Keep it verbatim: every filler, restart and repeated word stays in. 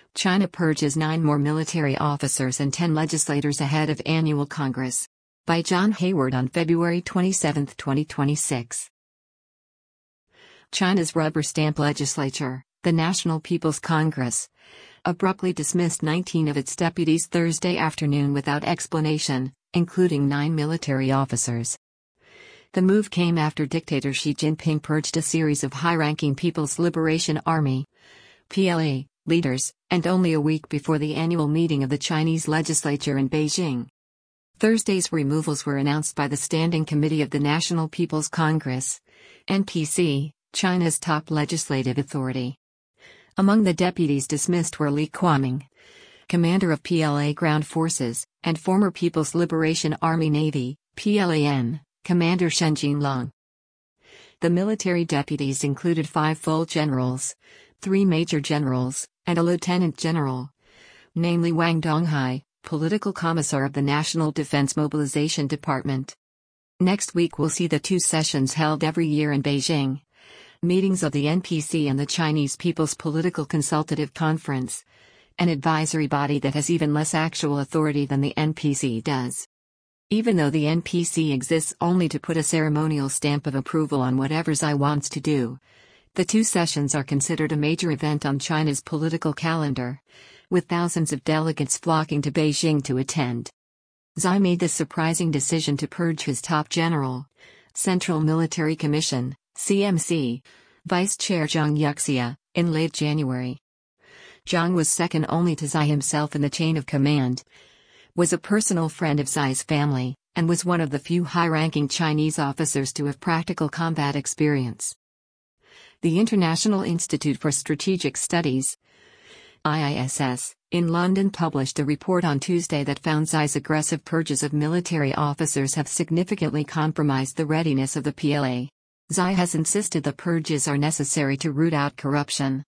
China purges nine more military officers and ten legislators ahead of annual Congress. By John Hayward on February twenty-seventh, twenty twenty-six. China's rubber stamp legislature, the National People's Congress, abruptly dismissed nineteen of its deputies Thursday afternoon without explanation, including nine military officers. The move came after dictator Xi Jinping purged a series of high-ranking People's Liberation Army (P L A) leaders, and only a week before the annual meeting of the Chinese legislature in Beijing. Thursday's removals were announced by the Standing Committee of the National People's Congress, N P C, China's top legislative authority. Among the deputies dismissed were Li Kuoming, commander of P L A ground forces, and former People's Liberation Army Navy, P L A N, Commander Shen Jinlong. The military deputies included five full generals, three major generals, and a lieutenant general, namely Wang Donghai, political commissar of the National Defense Mobilization Department. Next week will see the two sessions held every year in Beijing. Meetings of the N P C and the Chinese People's Political Consultative Conference, an advisory body that has even less actual authority than the N P C does. Even though the N P C exists only to put a ceremonial stamp of approval on whatever Xi wants to do, the two sessions are considered a major event on China's political calendar, with thousands of delegates flocking to Beijing to attend. Xi made the surprising decision to purge his top general, Central Military Commission, C M C, Vice Chair Zhang Yuxia, in late January. Zhang was second only to Xi himself in the chain of command, was a personal friend of Xi's family, and was one of the few high-ranking Chinese officers to have practical combat experience. The International Institute for Strategic Studies, I I S S, in London published a report on Tuesday that found Xi's aggressive purges of military officers have significantly compromised the readiness of the P L A. Xi has insisted the purges are necessary to root out corruption.